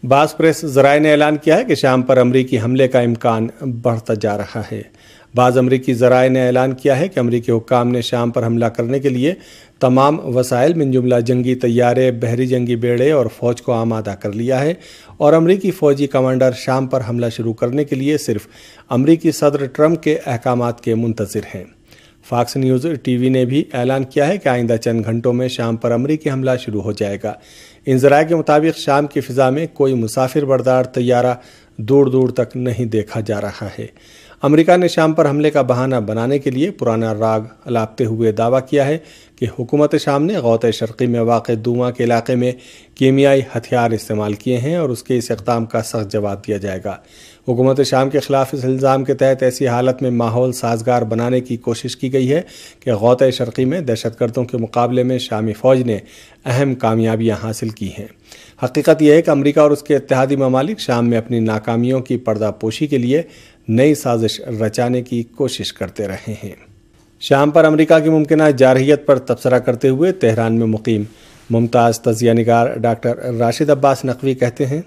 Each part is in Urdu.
بعض پریس ذرائع نے اعلان کیا ہے کہ شام پر امریکی حملے کا امکان بڑھتا جا رہا ہے۔ بعض امریکی ذرائع نے اعلان کیا ہے کہ امریکی حکام نے شام پر حملہ کرنے کے لیے تمام وسائل من جملہ جنگی طیارے، بحری جنگی بیڑے اور فوج کو آمادہ کر لیا ہے، اور امریکی فوجی کمانڈر شام پر حملہ شروع کرنے کے لیے صرف امریکی صدر ٹرمپ کے احکامات کے منتظر ہیں۔ فاکس نیوز ٹی وی نے بھی اعلان کیا ہے کہ آئندہ چند گھنٹوں میں شام پر امریکی حملہ شروع ہو جائے گا۔ ان ذرائع کے مطابق شام کی فضا میں کوئی مسافر بردار طیارہ دور دور تک نہیں دیکھا جا رہا ہے۔ امریکہ نے شام پر حملے کا بہانہ بنانے کے لیے پرانا راگ الاپتے ہوئے دعویٰ کیا ہے کہ حکومت شام نے غوطہ شرقی میں واقع دوما کے علاقے میں کیمیائی ہتھیار استعمال کیے ہیں اور اس کے اس اقدام کا سخت جواب دیا جائے گا۔ حکومت شام کے خلاف اس الزام کے تحت ایسی حالت میں ماحول سازگار بنانے کی کوشش کی گئی ہے کہ غوطہ شرقی میں دہشت گردوں کے مقابلے میں شامی فوج نے اہم کامیابیاں حاصل کی ہیں۔ حقیقت یہ ہے کہ امریکہ اور اس کے اتحادی ممالک شام میں اپنی ناکامیوں کی پردہ پوشی کے لیے نئی سازش رچانے کی کوشش کرتے رہے ہیں۔ شام پر امریکہ کی ممکنہ جارحیت پر تبصرہ کرتے ہوئے تہران میں مقیم ممتاز تجزیہ نگار ڈاکٹر راشد عباس نقوی کہتے ہیں،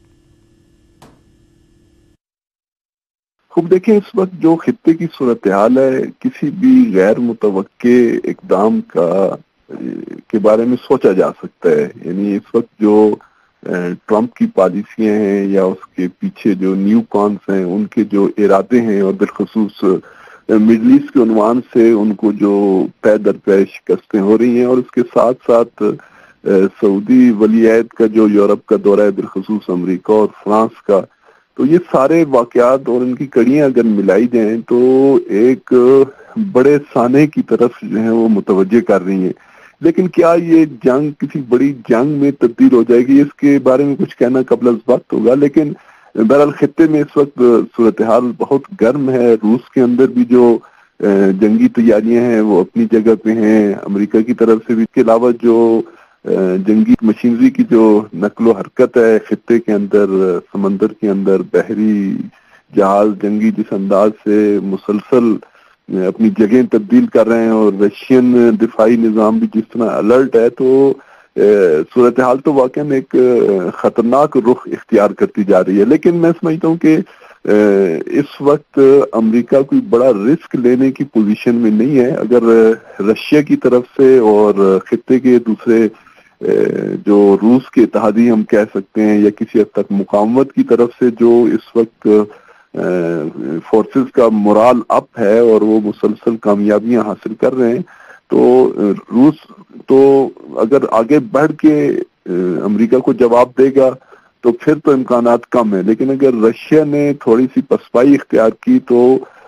خوب دیکھیں، اس وقت جو خطے کی صورتحال ہے، کسی بھی غیر متوقع اقدام کے بارے میں سوچا جا سکتا ہے۔ یعنی اس وقت جو ٹرمپ کی پالیسیاں ہیں یا اس کے پیچھے جو نیو کانس ہیں، ان کے جو ارادے ہیں، اور بالخصوص مڈل ایسٹ کے عنوان سے ان کو جو پے در پے شکستیں ہو رہی ہیں، اور اس کے ساتھ ساتھ سعودی ولی عہد کا جو یورپ کا دورہ ہے، بالخصوص امریکہ اور فرانس کا، تو یہ سارے واقعات اور ان کی کڑیاں اگر ملائی جائیں تو ایک بڑے سانحے کی طرف جو ہے وہ متوجہ کر رہی ہیں۔ لیکن کیا یہ جنگ کسی بڑی جنگ میں تبدیل ہو جائے گی، اس کے بارے میں کچھ کہنا قبل از وقت ہوگا، لیکن بہرحال خطے میں اس وقت صورتحال بہت گرم ہے۔ روس کے اندر بھی جو جنگی تیاریاں ہیں وہ اپنی جگہ پہ ہیں، امریکہ کی طرف سے بھی، اس کے علاوہ جو جنگی مشینری کی جو نقل و حرکت ہے خطے کے اندر، سمندر کے اندر، بحری جہاز جنگی جس انداز سے مسلسل اپنی جگہیں تبدیل کر رہے ہیں، اور رشین دفاعی نظام بھی جس طرح الرٹ ہے، تو صورتحال تو واقعا ایک خطرناک رخ اختیار کرتی جا رہی ہے۔ لیکن میں سمجھتا ہوں کہ اس وقت امریکہ کوئی بڑا رسک لینے کی پوزیشن میں نہیں ہے۔ اگر رشیا کی طرف سے اور خطے کے دوسرے جو روس کے اتحادی ہم کہہ سکتے ہیں، یا کسی حد تک مقاومت کی طرف سے جو اس وقت فورسز کا مورال اپ ہے اور وہ مسلسل کامیابیاں حاصل کر رہے ہیں، تو روس تو اگر آگے بڑھ کے امریکہ کو جواب دے گا تو پھر تو امکانات کم ہیں، لیکن اگر رشیا نے تھوڑی سی پسپائی اختیار کی تو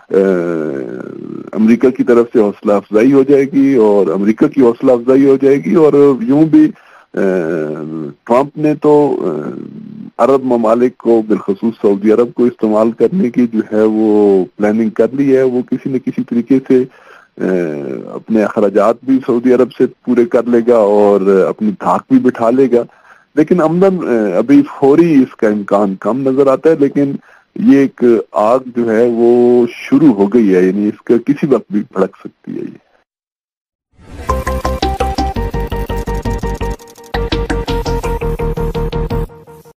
امریکہ کی طرف سے حوصلہ افزائی ہو جائے گی، اور امریکہ کی حوصلہ افزائی ہو جائے گی، اور یوں بھی ٹرمپ نے تو عرب ممالک کو، بالخصوص سعودی عرب کو استعمال کرنے کی جو ہے وہ پلاننگ کر لی ہے۔ وہ کسی نہ کسی طریقے سے اپنے اخراجات بھی سعودی عرب سے پورے کر لے گا اور اپنی دھاک بھی بٹھا لے گا، لیکن عمداً ابھی فوری اس کا امکان کم نظر آتا ہے۔ لیکن یہ ایک آگ جو ہے وہ شروع ہو گئی ہے، یعنی اس کا کسی وقت بھی بھڑک سکتی ہے یہ۔